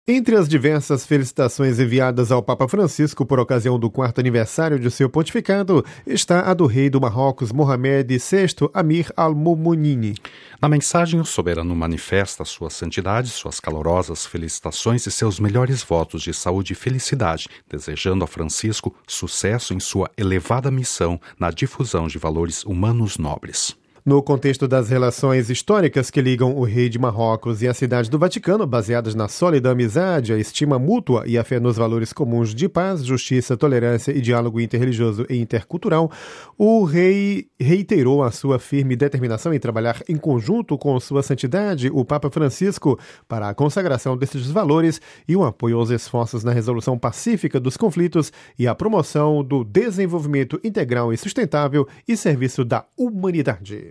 Entre as diversas felicitações enviadas ao Papa Francisco por ocasião do 4º aniversário de seu pontificado, está a do rei do Marrocos, Mohamed VI Amir al-Mumunini. Na mensagem, o soberano manifesta sua santidade, suas calorosas felicitações e seus melhores votos de saúde e felicidade, desejando a Francisco sucesso em sua elevada missão na difusão de valores humanos nobres. No contexto das relações históricas que ligam o rei de Marrocos e a cidade do Vaticano, baseadas na sólida amizade, a estima mútua e a fé nos valores comuns de paz, justiça, tolerância e diálogo interreligioso e intercultural, o rei reiterou a sua firme determinação em trabalhar em conjunto com sua santidade, o Papa Francisco, para a consagração desses valores e o apoio aos esforços na resolução pacífica dos conflitos e a promoção do desenvolvimento integral e sustentável e serviço da humanidade.